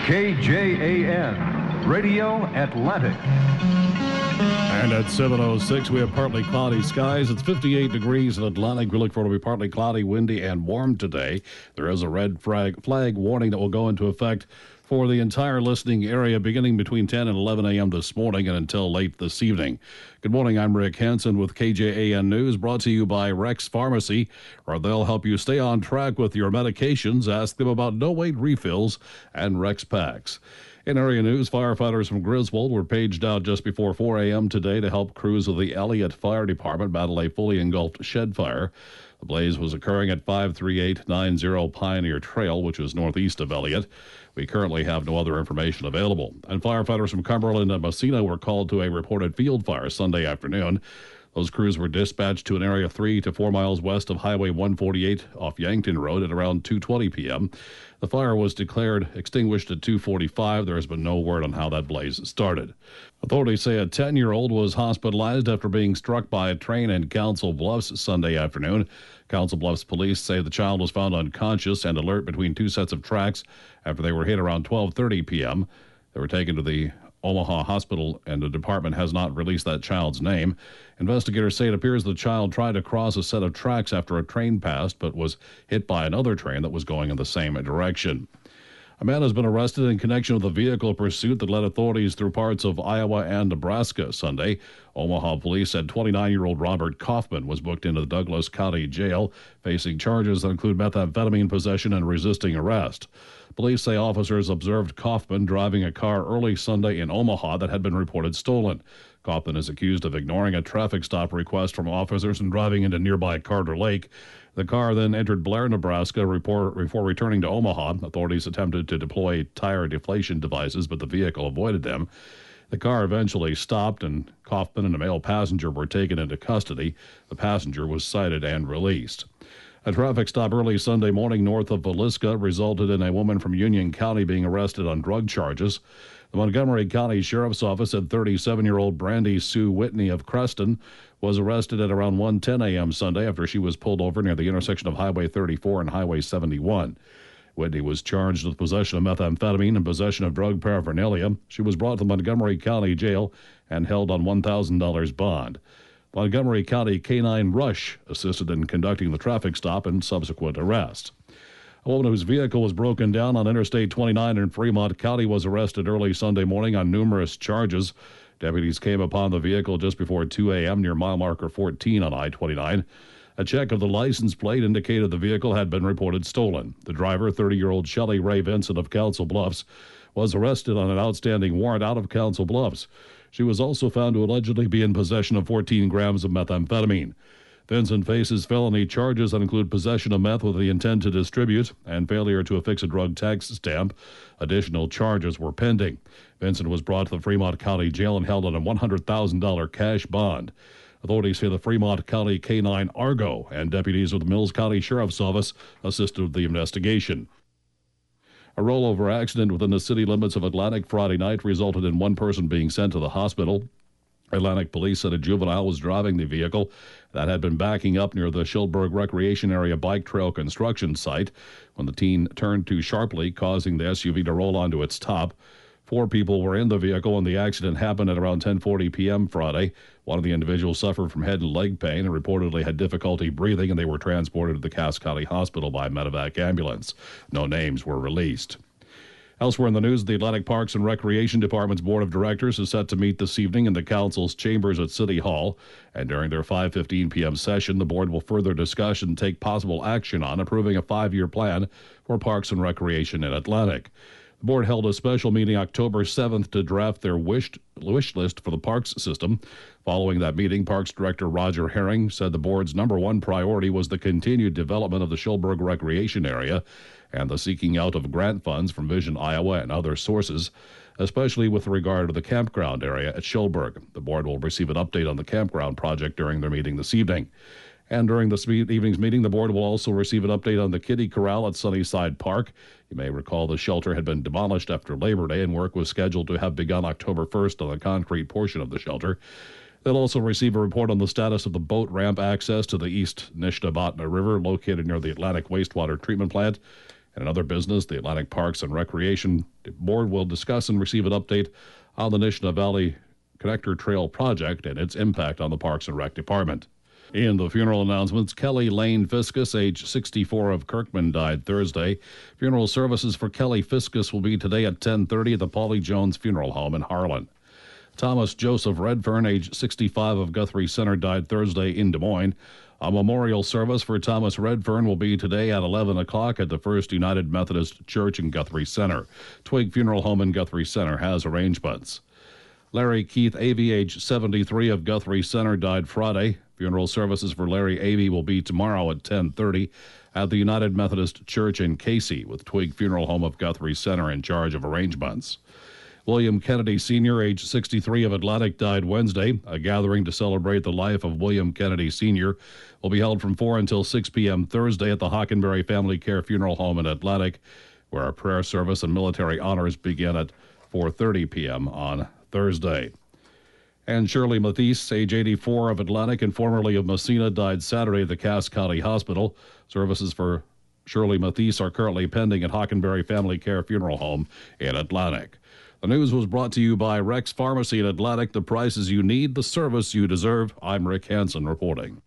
KJAN, Radio Atlantic. And at 7:06, we have partly cloudy skies. It's 58 degrees in Atlantic. We look for it to be partly cloudy, windy, and warm today. There is a red flag warning that will go into effect for the entire listening area beginning between 10 and 11 a.m. this morning and until late this evening. Good morning, I'm Rick Hansen with KJAN News, brought to you by Rex Pharmacy, where they'll help you stay on track with your medications. Ask them about no-wait refills and Rex packs. In area news, firefighters from Griswold were paged out just before 4 a.m. today to help crews of the Elliott Fire Department battle a fully engulfed shed fire. The blaze was occurring at 53890 Pioneer Trail, which is northeast of Elliott. We currently have no other information available. And firefighters from Cumberland and Massena were called to a reported field fire Sunday afternoon. Those crews were dispatched to an area 3 to 4 miles west of Highway 148 off Yankton Road at around 2:20 p.m. The fire was declared extinguished at 2:45. There has been no word on how that blaze started. Authorities say a 10-year-old was hospitalized after being struck by a train in Council Bluffs Sunday afternoon. Council Bluffs police say the child was found unconscious and alert between two sets of tracks after they were hit around 12:30 p.m. They were taken to the Omaha Hospital, and the department has not released that child's name. Investigators say it appears the child tried to cross a set of tracks after a train passed, but was hit by another train that was going in the same direction. A man has been arrested in connection with a vehicle pursuit that led authorities through parts of Iowa and Nebraska Sunday. Omaha police said 29-year-old Robert Kaufman was booked into the Douglas County Jail, facing charges that include methamphetamine possession and resisting arrest. Police say officers observed Kaufman driving a car early Sunday in Omaha that had been reported stolen. Kaufman is accused of ignoring a traffic stop request from officers and driving into nearby Carter Lake. The car then entered Blair, Nebraska before returning to Omaha. Authorities attempted to deploy tire deflation devices, but the vehicle avoided them. The car eventually stopped, and Kaufman and a male passenger were taken into custody. The passenger was cited and released. A traffic stop early Sunday morning north of Villisca resulted in a woman from Union County being arrested on drug charges. The Montgomery County Sheriff's Office said 37-year-old Brandy Sue Whitney of Creston was arrested at around 1:10 a.m. Sunday after she was pulled over near the intersection of Highway 34 and Highway 71. Whitney was charged with possession of methamphetamine and possession of drug paraphernalia. She was brought to Montgomery County Jail and held on $1,000 bond. Montgomery County Canine Rush assisted in conducting the traffic stop and subsequent arrest. A woman whose vehicle was broken down on Interstate 29 in Fremont County was arrested early Sunday morning on numerous charges. Deputies came upon the vehicle just before 2 a.m. near mile marker 14 on I-29. A check of the license plate indicated the vehicle had been reported stolen. The driver, 30-year-old Shelley Ray Vincent of Council Bluffs, was arrested on an outstanding warrant out of Council Bluffs. She was also found to allegedly be in possession of 14 grams of methamphetamine. Vincent faces felony charges that include possession of meth with the intent to distribute and failure to affix a drug tax stamp. Additional charges were pending. Vincent was brought to the Fremont County Jail and held on a $100,000 cash bond. Authorities say the Fremont County Canine Argo and deputies with the Mills County Sheriff's Office assisted with the investigation. A rollover accident within the city limits of Atlantic Friday night resulted in one person being sent to the hospital. Atlantic police said a juvenile was driving the vehicle that had been backing up near the Schilberg Recreation Area bike trail construction site when the teen turned too sharply, causing the SUV to roll onto its top. 4 people were in the vehicle when the accident happened at around 10:40 p.m. Friday. One of the individuals suffered from head and leg pain and reportedly had difficulty breathing, and they were transported to the Cass County Hospital by medevac ambulance. No names were released. Elsewhere in the news, the Atlantic Parks and Recreation Department's Board of Directors is set to meet this evening in the Council's chambers at City Hall. And during their 5:15 p.m. session, the board will further discuss and take possible action on approving a 5-year plan for parks and recreation in Atlantic. The board held a special meeting October 7th to draft their wish list for the parks system. Following that meeting, Parks Director Roger Herring said the board's number one priority was the continued development of the Schilberg Recreation Area and the seeking out of grant funds from Vision Iowa and other sources, especially with regard to the campground area at Schilberg. The board will receive an update on the campground project during their meeting this evening. And during this evening's meeting, the board will also receive an update on the Kiddie Corral at Sunnyside Park. You may recall the shelter had been demolished after Labor Day, and work was scheduled to have begun October 1st on the concrete portion of the shelter. They'll also receive a report on the status of the boat ramp access to the East Nishnabotna River, located near the Atlantic Wastewater Treatment Plant. And in other business, the Atlantic Parks and Recreation Board will discuss and receive an update on the Nishna Valley Connector Trail project and its impact on the Parks and Rec Department. In the funeral announcements, Kelly Lane Fiscus, age 64 of Kirkman, died Thursday. Funeral services for Kelly Fiscus will be today at 10:30 at the Polly Jones Funeral Home in Harlan. Thomas Joseph Redfern, age 65 of Guthrie Center, died Thursday in Des Moines. A memorial service for Thomas Redfern will be today at 11 o'clock at the First United Methodist Church in Guthrie Center. Twig Funeral Home in Guthrie Center has arrangements. Larry Keith Avey, age 73 of Guthrie Center, died Friday. Funeral services for Larry Avey will be tomorrow at 10:30 at the United Methodist Church in Casey, with Twig Funeral Home of Guthrie Center in charge of arrangements. William Kennedy Sr., age 63 of Atlantic, died Wednesday. A gathering to celebrate the life of William Kennedy Sr. will be held from 4 until 6 p.m. Thursday at the Hockenberry Family Care Funeral Home in Atlantic, where a prayer service and military honors begin at 4:30 p.m. on Thursday. And Shirley Mathis, age 84 of Atlantic and formerly of Messina, died Saturday at the Cass County Hospital. Services for Shirley Mathis are currently pending at Hockenberry Family Care Funeral Home in Atlantic. The news was brought to you by Rex Pharmacy in Atlantic. The prices you need, the service you deserve. I'm Rick Hansen reporting.